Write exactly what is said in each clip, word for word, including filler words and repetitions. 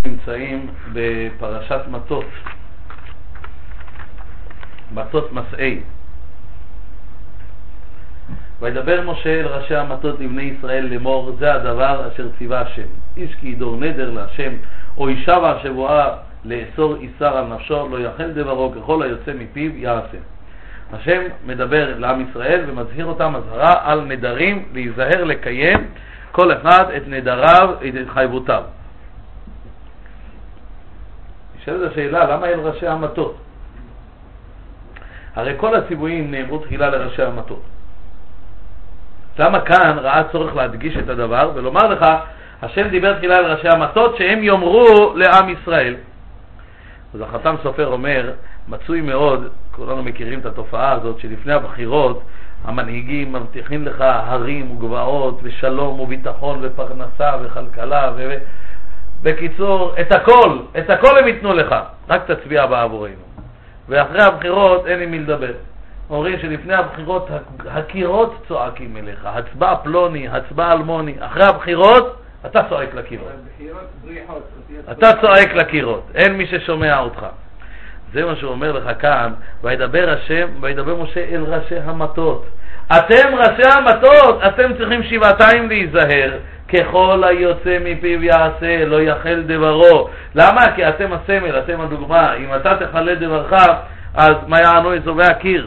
נמצאים בפרשת מטות, מטות מסעי. וידבר משה אל ראשי המטות לבני ישראל לאמור, זה הדבר אשר ציווה השם, איש כי ידור נדר להשם או ישבע השבועה לאסור איסר על נפשו, לא יחל דברו ככל היוצא מפיו יעשה. השם מדבר לעם ישראל ומזהיר אותם הזהרה על נדרים, להיזהר לקיים כל אחד את נדריו, את התחייבותיו. נשאלת השאלה, למה אל ראשי המטות? הרי כל הציוויים נאמרו תחילה לראשי המטות. למה כאן ראה צורך להדגיש את הדבר ולומר לך, השם דיבר תחילה על ראשי המטות שהם יאמרו לעם ישראל? אז החתם סופר אומר, מצוי מאוד, כולנו מכירים את התופעה הזאת, שלפני הבחירות המנהיגים מבטיחים לך הרים וגבעות ושלום וביטחון ופרנסה וכלכלה ו... בקיצור, את הכל, את הכל הם ייתנו לך, רק תצביע בעבורנו. ואחרי הבחירות אין עם מי לדבר. אומרים שלפני הבחירות הקירות צועקים אליך, הצבעה פלוני, הצבעה אלמוני. אחרי הבחירות אתה צועק לקירות. אתה צועק לקירות, אין מי ששומע אותך. זה מה שהוא אומר לך כאן, וידבר השם, וידבר משה אל ראשי המטות. אתם ראשי המטות, אתם צריכים שבעתיים להיזהר, ככל היוצא מפיו יעשה, לא יחל דברו. למה? כי אתם הסמל, אתם הדוגמה. אם אתה תחלל דברך, אז מה יענו אזובי הקיר?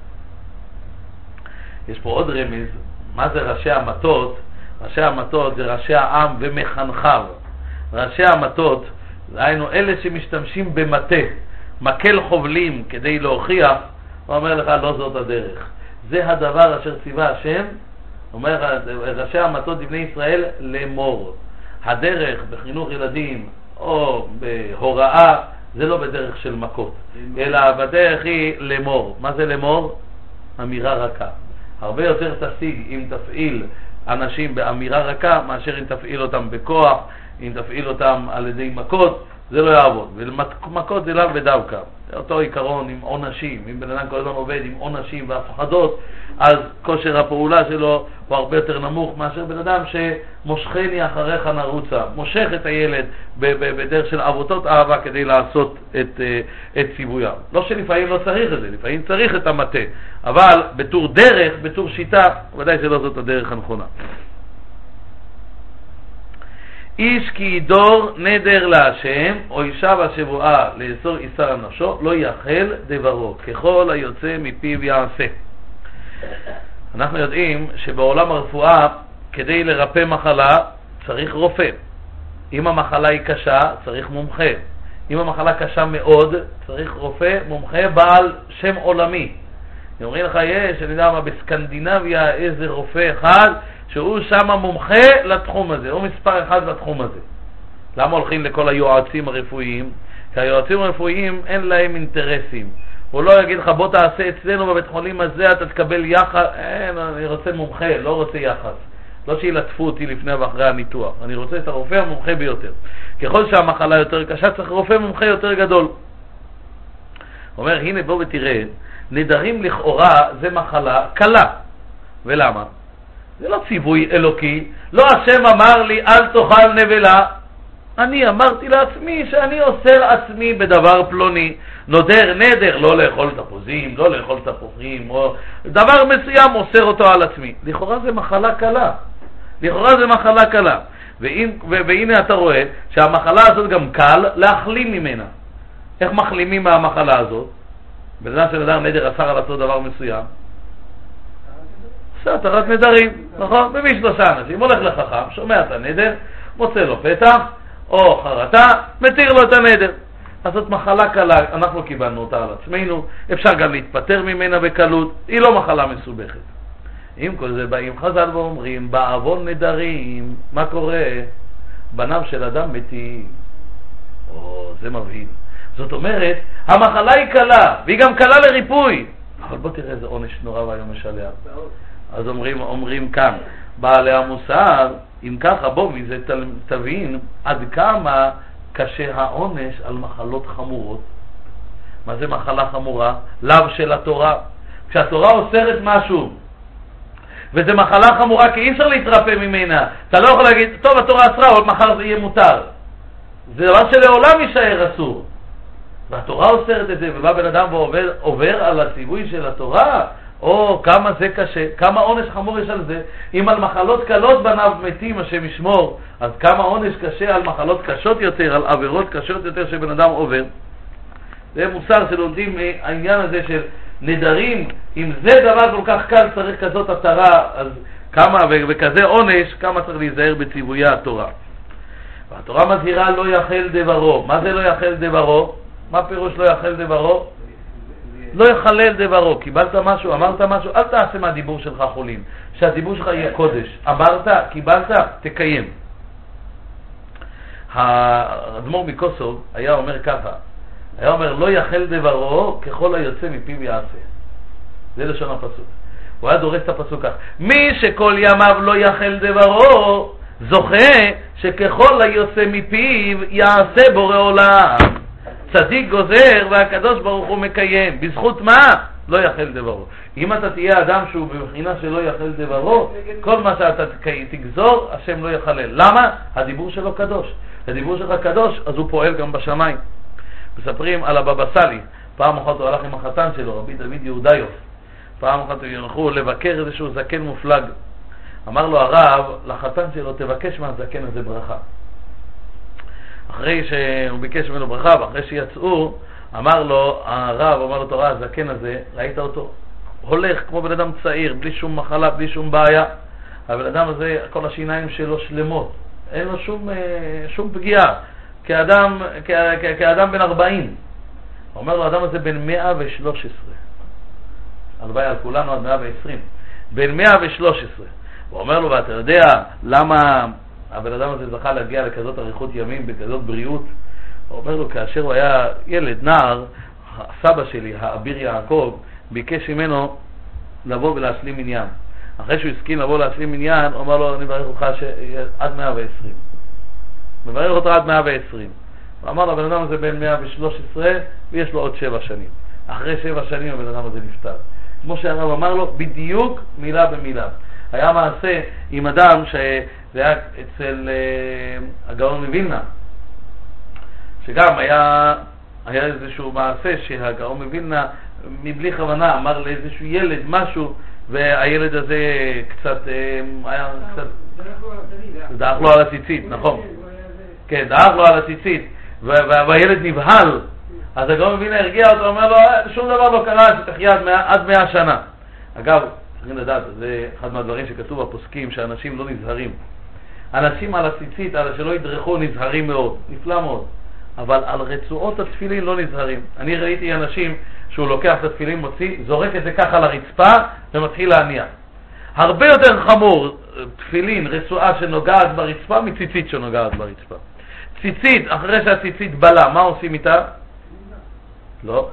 יש פה עוד רמז, מה זה ראשי המטות? ראשי המטות זה ראשי העם ומחנכיו. ראשי המטות, היינו אלה שמשתמשים במטה, מקל חובלים כדי להוכיח, הוא אומר לך, לא זאת הדרך. זה הדבר אשר ציווה השם, אומר ראשי המטות לבני ישראל לאמור. הדרך בחינוך ילדים או בהוראה זה לא בדרך של מכות, אלא בדרך היא לאמור. מה זה לאמור? אמירה רכה. הרבה יותר תשיג אם תפעיל אנשים באמירה רכה מאשר אם תפעיל אותם בכוח, אם תפעיל אותם על ידי מכות, זה לא יעבוד. ומכות זה לאו בדווקא. אותו עיקרון עם עונשים, אם בן אדם כל הזמן עובד עם עונשים והפחדות, אז כושר הפעולה שלו הוא הרבה יותר נמוך מאשר בן אדם שמושכני אחריך נרוצה, מושך את הילד בדרך של עבותות אהבה כדי לעשות את, את ציוויו. לא שלפעמים לא צריך את זה, לפעמים צריך את המטה, אבל בתור דרך, בתור שיטה, ודאי שלא זאת הדרך הנכונה. איש כי ידור נדר להשם או ישב השבועה לאסור איסר על נפשו, לא יחל דברו, ככל היוצא מפיו יעשה. אנחנו יודעים שבעולם הרפואה כדי לרפא מחלה צריך רופא. אם המחלה היא קשה צריך מומחה. אם המחלה קשה מאוד צריך רופא מומחה בעל שם עולמי. אומרים לך, יש, אני יודע מה, בסקנדינביה איזה רופא אחד שהוא שם מומחה לתחום הזה, הוא מספר אחד לתחום הזה. למה הולכים לכל היועצים הרפואיים? כי היועצים הרפואיים אין להם אינטרסים. הוא לא יגיד לך, בוא תעשה אצלנו בבית חולים הזה, אתה תקבל יחס. אין, אני רוצה מומחה, לא רוצה יחס. לא שילטפו אותי לפני ואחרי הניתוח. אני רוצה את הרופא המומחה ביותר. ככל שהמחלה יותר קשה, צריך רופא מומחה יותר גדול. הוא אומר, הנה בוא ותראה, נדרים לכאורה זה מחלה קלה. ולמה? זה לא ציווי אלוקי. לא השם אמר לי, אל תאכל נבלה. אני אמרתי לעצמי שאני אוסר עצמי בדבר פלוני. נודר נדר, לא לאכול תפוזים, לא לאכול תפוחים, או דבר מסוים אוסר אותו על עצמי. לכאורה זה מחלה קלה. לכאורה זה מחלה קלה. ואם, והנה אתה רואה שהמחלה הזאת גם קל להחלים ממנה. איך מחלימים מהמחלה הזאת? בזמן שנדר נדר אסר על אותו דבר מסוים. עושה התרת נדרים, נכון? מביא שלושה אנשים, הולך לחכם, שומע את הנדר, מוצא לו פתח, או חרטה, מתיר לו את הנדר. אז זאת מחלה קלה, אנחנו קיבלנו אותה על עצמנו, אפשר גם להתפטר ממנה בקלות, היא לא מחלה מסובכת. עם כל זה באים חז"ל ואומרים, בעוון נדרים, מה קורה? בניו של אדם מתים. או, זה מבהיל. זאת אומרת, המחלה היא קלה, והיא גם קלה לריפוי. אבל בוא תראה איזה עונש נורא והיום יש עליה. אז אומרים, אומרים כאן, בעלי המוסר, אם ככה בוא מזה תבין עד כמה קשה העונש על מחלות חמורות. מה זה מחלה חמורה? לאו של התורה. כשהתורה אוסרת משהו, וזה מחלה חמורה כי אי אפשר להתרפא ממנה, אתה לא יכול להגיד, טוב התורה אסרה, אבל מחר זה יהיה מותר. זה דבר שלעולם יישאר אסור. והתורה אוסרת את זה, ובא בן אדם ועובר עובר על הציווי של התורה, או כמה זה קשה, כמה עונש חמור יש על זה. אם על מחלות קלות בניו מתים השם ישמור, אז כמה עונש קשה על מחלות קשות יותר, על עבירות קשות יותר שבן אדם עובר. זה מוסר שלומדים העניין הזה של נדרים. אם זה דבר כל כך קל צריך כזאת התרה, אז כמה, וכזה עונש, כמה צריך להיזהר בציוויה התורה. והתורה מזהירה לא יחל דברו. מה זה לא יחל דברו? מה פירוש לא יחל דברו? לא יחלל דברו. קיבלת משהו, אמרת משהו, אל תעשה מהדיבור שלך חולים, שהדיבור שלך יהיה קודש. אמרת, קיבלת, תקיים. האדמו"ר מקוסוב היה אומר ככה, היה אומר לא יחל דברו ככל היוצא מפיו יעשה. זה לשון הפסוק. הוא היה דורס את הפסוק כך, מי שכל ימיו לא יחל דברו זוכה שככל היוצא מפיו יעשה בורא עולם. צדיק גוזר והקדוש ברוך הוא מקיים. בזכות מה? לא יחל דברו. אם אתה תהיה אדם שהוא בבחינה שלא יחל דברו, כל מה שאתה תגזור השם לא יחלל. למה? הדיבור שלו קדוש. הדיבור שלך קדוש, אז הוא פועל גם בשמיים. מספרים על הבבא סאלי, פעם אחת הוא הלך עם החתן שלו, רבי דוד יהודיוף. פעם אחת הם הלכו לבקר איזשהו זקן מופלג. אמר לו הרב לחתן שלו, תבקש מהזקן הזה ברכה. אחרי שהוא ביקש ממנו ברכה, ואחרי שיצאו, אמר לו הרב, אמר לו תורה, הזקן הזה, ראית אותו? הולך כמו בן אדם צעיר, בלי שום מחלה, בלי שום בעיה. הבן אדם הזה, כל השיניים שלו שלמות, אין לו שום, שום פגיעה, כאדם, כ, כ, כאדם בן ארבעים. אומר לו, האדם הזה בן מאה ושלוש עשרה. הלוואי על כולנו עד מאה ועשרים. בן מאה ושלוש עשרה. הוא אומר לו, ואתה יודע למה הבן אדם הזה זכה להגיע לכזאת אריכות ימים, בכזאת בריאות? הוא אומר לו, כאשר הוא היה ילד, נער, הסבא שלי, האביר יעקב, ביקש ממנו לבוא ולהשלים עניין. אחרי שהוא הסכים לבוא להשלים עניין, הוא אמר לו, אני מברך אותך עד מאה ועשרים. מברך אותו עד מאה ועשרים. הוא אמר לו, הבן אדם הזה בין מאה ושלוש עשרה, ויש לו עוד שבע שנים. אחרי שבע שנים הבן אדם הזה נפטר. כמו שהרב אמר לו, בדיוק מילה במילה. היה מעשה עם אדם שזה היה אצל uh, הגאון מווילנה, שגם היה, היה איזשהו מעשה שהגאון מווילנה מבלי כוונה אמר לאיזשהו ילד משהו, והילד הזה קצת uh, היה קצת דאח לו על הציצית, נכון? כן, דאח לו על הציצית, והילד נבהל. אז הגאון מווילנה הרגיע אותו, אומר לו, שום דבר לא קרה, שתחיה עד מאה, עד מאה שנה. אגב, צריכים לדעת, זה אחד מהדברים שכתוב בפוסקים, שאנשים לא נזהרים. אנשים על הציצית, על שלא ידרכו, נזהרים מאוד, נפלא מאוד. אבל על רצועות התפילין לא נזהרים. אני ראיתי אנשים שהוא לוקח את התפילין, מוציא, זורק את זה ככה לרצפה ומתחיל להניע. הרבה יותר חמור תפילין, רצועה שנוגעת ברצפה, מציצית שנוגעת ברצפה. ציצית, אחרי שהציצית בלה, מה עושים איתה? לא.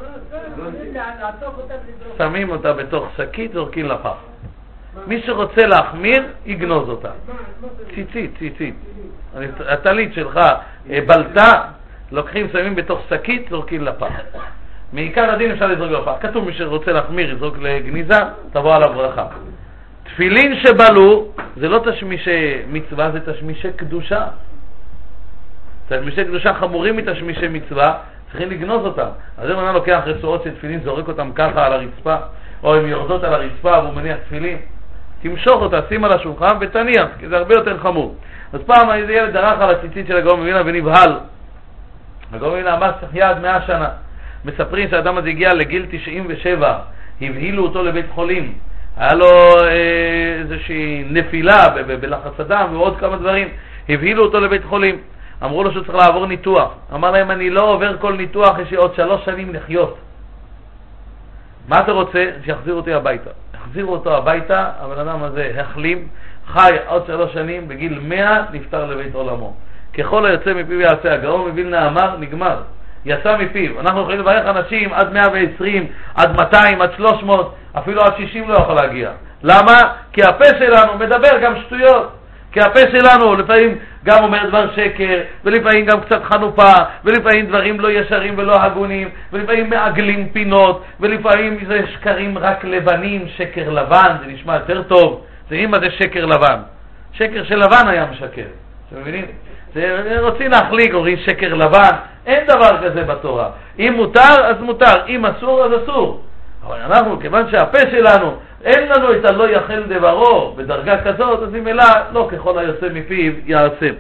שמים אותה בתוך שקית, זורקים לפח. מי שרוצה להחמיר, יגנוז אותה. ציצית, ציצית. הטלית שלך בלטה, לוקחים, שמים בתוך שקית, זורקים לפח. מעיקר הדין אפשר לזרוק לפח. כתוב מי שרוצה להחמיר, יזרוק לגניזה, תבוא עליו ברכה. תפילין שבלו, זה לא תשמישי מצווה, זה תשמישי קדושה. תשמישי קדושה חמורים מתשמישי מצווה, צריכים לגנוז אותם. אז אם אני לוקח רצועות של תפילין, זורק אותם ככה על הרצפה, או הן יורדות על הרצפה והוא מניח תפילין, תמשוך אותה, שים על השולחן ותניח, כי זה הרבה יותר חמור. אז פעם איזה ילד דרך על הציצית של הגאון מווילנה ונבהל. הגאון מווילנה אמר שתחיה עד מאה שנה. מספרים שהאדם הזה הגיע לגיל תשעים ושבע, הבהילו אותו לבית חולים, היה לו אה, איזושהי נפילה בלחץ הדם ועוד כמה דברים, הבהילו אותו לבית חולים. אמרו לו שהוא צריך לעבור ניתוח. אמר להם, אני לא עובר כל ניתוח, יש לי עוד שלוש שנים לחיות. מה אתה רוצה? שיחזירו אותי הביתה. החזירו אותו הביתה, הבן אדם הזה החלים, חי עוד שלוש שנים, בגיל מאה נפטר לבית עולמו. ככל היוצא מפיו יעשה. הגאון מווילנה אמר, נגמר. יצא מפיו. אנחנו יכולים לברך אנשים עד מאה ועשרים, עד מאתיים, עד שלוש מאות, אפילו עד שישים לא יכול להגיע. למה? כי הפה שלנו מדבר גם שטויות. כי הפה שלנו לפעמים גם אומר דבר שקר, ולפעמים גם קצת חנופה, ולפעמים דברים לא ישרים ולא הגונים, ולפעמים מעגלים פינות, ולפעמים זה שקרים רק לבנים, שקר לבן, זה נשמע יותר טוב. זה אם זה שקר לבן. שקר של לבן היה משקר. אתם מבינים? רוצים להחליק, אומרים שקר לבן, אין דבר כזה בתורה. אם מותר, אז מותר, אם אסור, אז אסור. אבל אנחנו, כיוון שהפה שלנו, אין לנו את הלא יחל דברו בדרגה כזאת, אז אם אלא, לא ככל היוצא מפיו יעשה.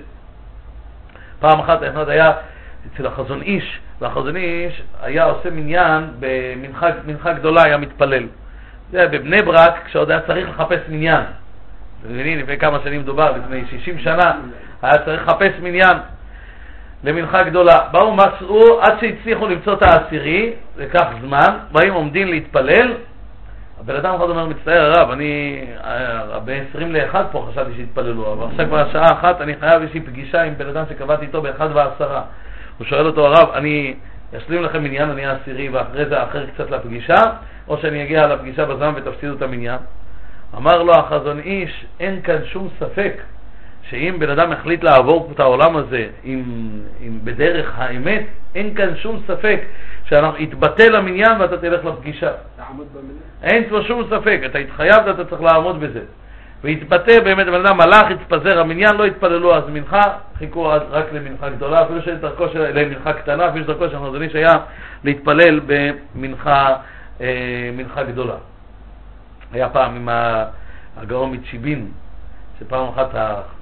פעם אחת אחד היה אצל החזון איש, והחזון איש היה עושה מניין במנחה גדולה, היה מתפלל. זה בבני ברק, כשעוד היה צריך לחפש מניין. אתם מבינים, לפני כמה שנים מדובר, לפני שישים שנה, היה צריך לחפש מניין למנחה גדולה. באו מצאו, עד שהצליחו למצוא את העשירי, זה כך זמן, באים עומדים להתפלל, הבן אדם אחד אומר, מצטער הרב, אני ב-עשרים לאחד פה חשבתי שהתפללו, אבל עכשיו כבר השעה אחת, אני חייב איזושהי פגישה עם בן אדם שקבעתי איתו באחד ועשרה. הוא שואל אותו, הרב, אני אשלים לכם מניין, אני העשירי, ואחרי זה אחר קצת לפגישה, או שאני אגיע לפגישה בזמן ותפסידו את המניין. אמר לו החזון איש, אין כאן שום ספק שאם בן אדם החליט לעבור את העולם הזה עם, עם בדרך האמת, אין כאן שום ספק שיתבטל המניין ואתה תלך לפגישה. אין פה שום ספק, אתה התחייבת, אתה צריך לעמוד בזה. והתבטא באמת, בן אדם הלך, התפזר המניין, לא התפללו אז מנחה, חיכו רק למנחה גדולה, אפילו שאין דרכו של, למנחה קטנה, אפילו שדרכו של החזון איש היה להתפלל במנחה אה, מנחה גדולה. היה פעם עם הגאון מצ'יבין, שפעם אחת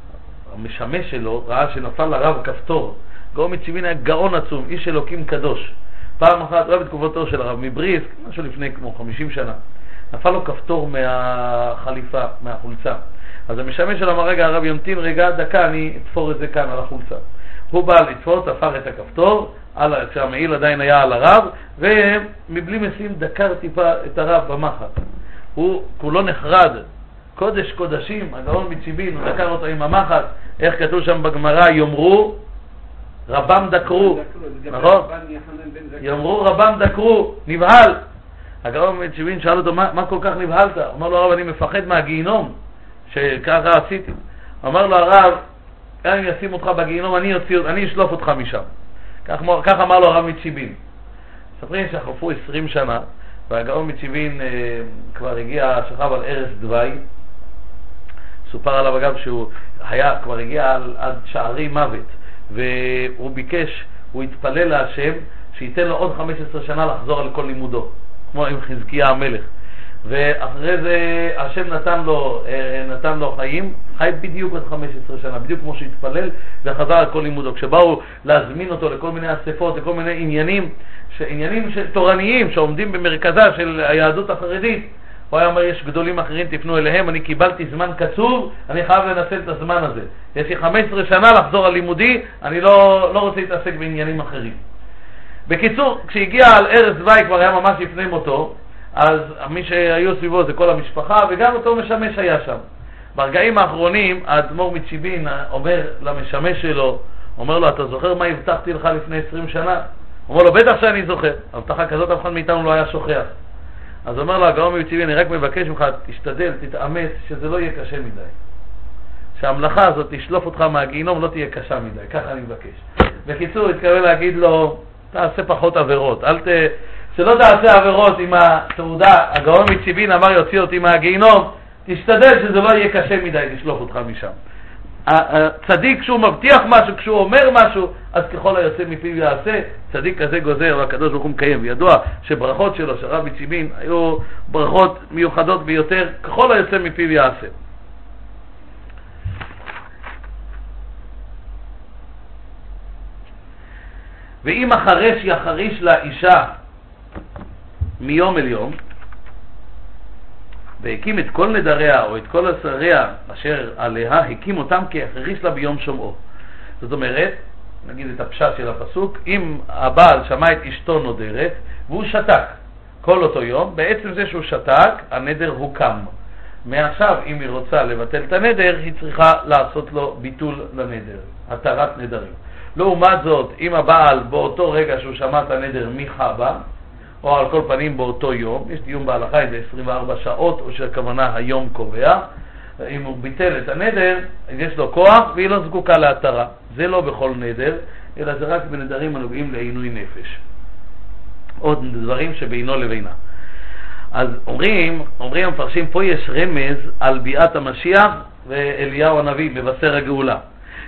המשמש שלו ראה שנפל לרב כפתור. גאון מצ'יבין היה גאון עצום, איש אלוקים קדוש. פעם אחת, לא בתקופתו של הרב מבריסק, משהו לפני כמו חמישים שנה, נפל לו כפתור מהחליפה, מהחולצה. אז המשמש שלו אמר, רגע הרב ימתין רגע, דקה, אני אתפור את זה כאן על החולצה. הוא בא לתפור, תפר את הכפתור, כשהמעיל עדיין היה על הרב, ומבלי משים דקר טיפה את הרב במחט. הוא כולו נחרד, קודש קודשים, הגאון מצ'יבין, הוא דקר אותו עם המחט, איך כתוב שם בגמרא, יאמרו רבם דקרו, נכון? יאמרו רבם דקרו, נבהל. הגאון מצ'יבין שאל אותו, מה, מה כל כך נבהלת? אמר לו הרב, אני מפחד מהגיהינום, שככה עשיתי. אמר לו הרב, גם אם ישים אותך בגיהינום, אני אוציא, אני אשלוף אותך משם. כך, כך אמר לו הרב מצ'יבין. ספרים שחלפו עשרים שנה, והגאון מצ'יבין אה, כבר הגיע, שכב על ערש דווי, סופר עליו אגב שהוא היה, כבר הגיע על, עד שערי מוות, והוא ביקש, הוא התפלל להשם, שייתן לו עוד חמש עשרה שנה לחזור על כל לימודו, כמו עם חזקיה המלך. ואחרי זה השם נתן לו, נתן לו חיים, חי בדיוק עד חמש עשרה שנה, בדיוק כמו שהתפלל וחזר על כל לימודו. כשבאו להזמין אותו לכל מיני אספות, לכל מיני עניינים, עניינים תורניים שעומדים במרכזה של היהדות החרדית, הוא היה אומר, יש גדולים אחרים, תפנו אליהם, אני קיבלתי זמן קצוב, אני חייב לנצל את הזמן הזה. יש לי חמש עשרה שנה לחזור על לימודי, אני לא, לא רוצה להתעסק בעניינים אחרים. בקיצור, כשהגיע על ערש דווי, כבר היה ממש לפני מותו, אז מי שהיו סביבו זה כל המשפחה, וגם אותו משמש היה שם. ברגעים האחרונים, האדמו"ר מצ'יבין אומר למשמש שלו, אומר לו, אתה זוכר מה הבטחתי לך לפני עשרים שנה? אומר לו, בטח שאני זוכר. הבטחה כזאת אף אחד מאיתנו לא היה שוכח. אז אומר לו, הגאון מצ'יבין, אני רק מבקש ממך, תשתדל, תתאמץ, שזה לא יהיה קשה מדי. שהמלאכה הזאת תשלוף אותך מהגיהינום לא תהיה קשה מדי, ככה אני מבקש. בקיצור, התכוון להגיד לו, תעשה פחות עבירות, אל ת... שלא תעשה עבירות עם התעודה, הגאון מצ'יבין אמר יוציא אותי מהגיהינום, תשתדל שזה לא יהיה קשה מדי לשלוף אותך משם. הצדיק כשהוא מבטיח משהו, כשהוא אומר משהו, אז ככל היוצא מפיו יעשה, צדיק כזה גוזר, והקדוש ברוך הוא מקיים. וידוע שברכות שלו, של הרב מצ'יבין, היו ברכות מיוחדות ביותר, ככל היוצא מפיו יעשה. ואם החרש יחריש לאישה מיום אל יום, והקים את כל נדריה או את כל עשריה אשר עליה, הקים אותם כהחריש לה ביום שומעו. זאת אומרת, נגיד את הפשט של הפסוק, אם הבעל שמע את אשתו נודרת והוא שתק כל אותו יום, בעצם זה שהוא שתק, הנדר הוקם. מעכשיו, אם היא רוצה לבטל את הנדר, היא צריכה לעשות לו ביטול לנדר, התרת נדרים. לעומת זאת, אם הבעל באותו רגע שהוא שמע את הנדר מחבה, או על כל פנים באותו יום, יש דיון בהלכה, זה עשרים וארבע שעות, או שהכוונה היום קובע, אם הוא ביטל את הנדר, יש לו כוח והיא לא זקוקה להתרה. זה לא בכל נדר, אלא זה רק בנדרים הנוגעים לעינוי נפש. עוד דברים שבינו לבינה. אז אומרים, אומרים המפרשים, פה יש רמז על ביאת המשיח ואליהו הנביא, מבשר הגאולה.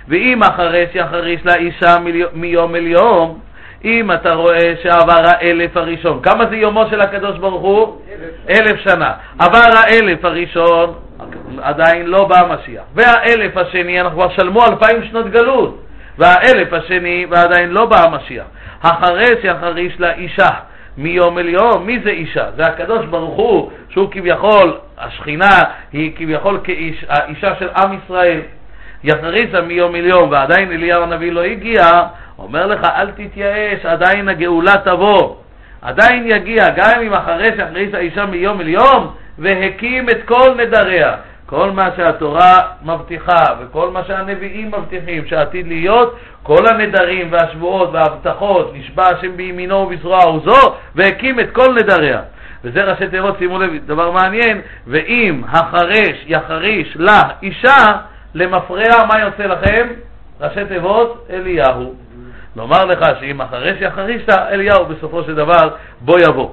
ואם החרש יחריש לאישה מיום אל יום, אם אתה רואה שעבר האלף הראשון, כמה זה יומו של הקדוש ברוך הוא? אלף שנה. עבר האלף הראשון, עדיין לא בא המשיח. והאלף השני, אנחנו כבר שלמו אלפיים שנות גלות, והאלף השני ועדיין לא בא המשיח. החרש יחריש לאישה מיום אל יום. מי זה אישה? זה הקדוש ברוך הוא, שהוא כביכול, השכינה היא כביכול כאיש, האישה של עם ישראל. יחרישה מיום אל יום, ועדיין אליהו הנביא לא הגיע. אומר לך, אל תתייאש, עדיין הגאולה תבוא, עדיין יגיע, גם אם החרש יחריש האישה מיום אל יום, והקים את כל נדריה. כל מה שהתורה מבטיחה וכל מה שהנביאים מבטיחים שעתיד להיות, כל הנדרים והשבועות וההבטחות, נשבע השם בימינו ובזרוע עוזו, והקים את כל נדריה. וזה ראשי תיבות, שימו לב, דבר מעניין. ואם החרש יחריש לה אישה, למפרע מה יוצא לכם? ראשי תיבות, אליהו. נאמר לך שאם החרש יחריש לה, אליהו בסופו של דבר בוא יבוא.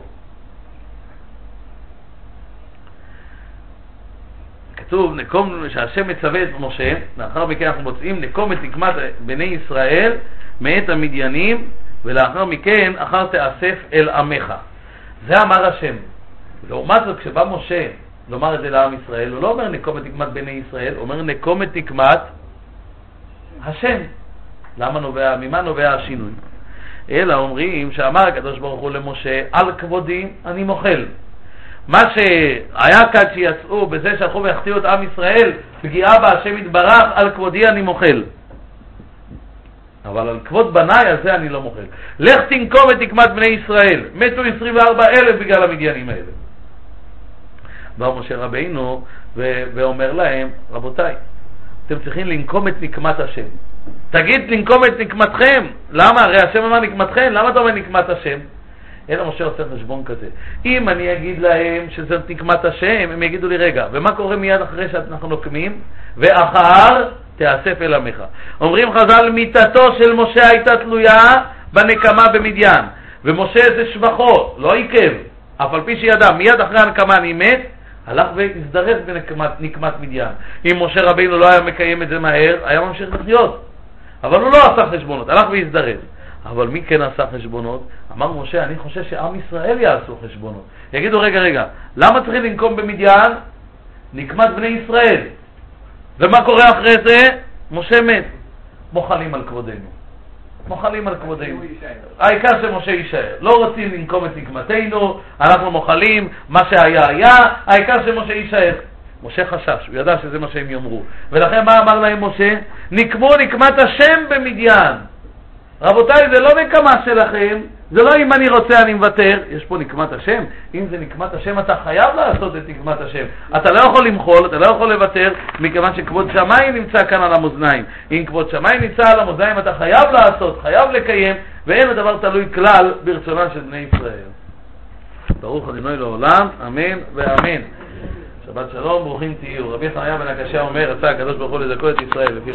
כתוב נקום, שהשם מצווה את משה, לאחר מכן אנחנו מוצאים נקום את נקמת בני ישראל מאת המדיינים, ולאחר מכן אחר תאסף אל עמך. זה אמר השם. לעומת זאת, כשבא משה לומר את זה לעם ישראל, הוא לא אומר נקום את נקמת בני ישראל, הוא אומר נקום את נקמת השם. למה נובע, ממה נובע השינוי? אלא אומרים שאמר הקדוש ברוך הוא למשה, על כבודי אני מוחל. מה שהיה כאן שיצאו בזה שהלכו והחטיאו את עם ישראל, פגיעה בהשם יתברך, על כבודי אני מוחל. אבל על כבוד בניי הזה אני לא מוחל. לך תנקום את נקמת בני ישראל. מתו עשרים וארבעה אלף בגלל המדיינים האלה. בא משה רבינו ו- ואומר להם, רבותיי, אתם צריכים לנקום את נקמת השם. תגיד לנקום את נקמתכם. למה? הרי השם אמר נקמתכם. למה אתה אומר נקמת השם? אלא משה עושה חשבון כזה. אם אני אגיד להם שזה נקמת השם, הם יגידו לי רגע, ומה קורה מיד אחרי שאנחנו נוקמים? ואחר תאסף אל עמך. אומרים חז"ל, מיתתו של משה הייתה תלויה בנקמה במדיין, ומשה זה שבחו, לא עיכב, אף על פי שידע מיד אחרי הנקמה אני מת, הלך והזדרז בנקמת מדיין. אם משה רבינו לא היה מקיים את זה מהר, היה ממשיך לחיות, אבל הוא לא עשה חשבונות, הלך והזדרז. אבל מי כן עשה חשבונות? אמר משה, אני חושב שעם ישראל יעשו חשבונות. יגידו, רגע, רגע, למה צריכים לנקום במדיין? נקמת בני ישראל. ומה קורה אחרי זה? משה מת. מוחלים על כבודנו. מוחלים על כבודנו. העיקר שמשה יישאר. לא רוצים לנקום את נקמתנו, אנחנו מוחלים, מה שהיה היה, העיקר שמשה יישאר. משה חשש, הוא ידע שזה מה שהם יאמרו. ולכן מה אמר להם משה? נקמו נקמת השם במדיין. רבותיי, זה לא נקמה שלכם, זה לא אם אני רוצה אני מוותר, יש פה נקמת השם. אם זה נקמת השם אתה חייב לעשות את נקמת השם, אתה לא יכול למחול, אתה לא יכול לוותר, מכיוון שכבוד שמיים נמצא כאן על המאזניים. אם כבוד שמיים נמצא על המאזניים אתה חייב לעשות, חייב לקיים, ואין הדבר תלוי כלל ברצונם של בני ישראל. ברוך אדוני לעולם, אמן ואמן. שבת שלום, ברוכים תהיו. רבי חנניה בן הקשיא אומר, רצה הקדוש ברוך הוא לזכות את ישראל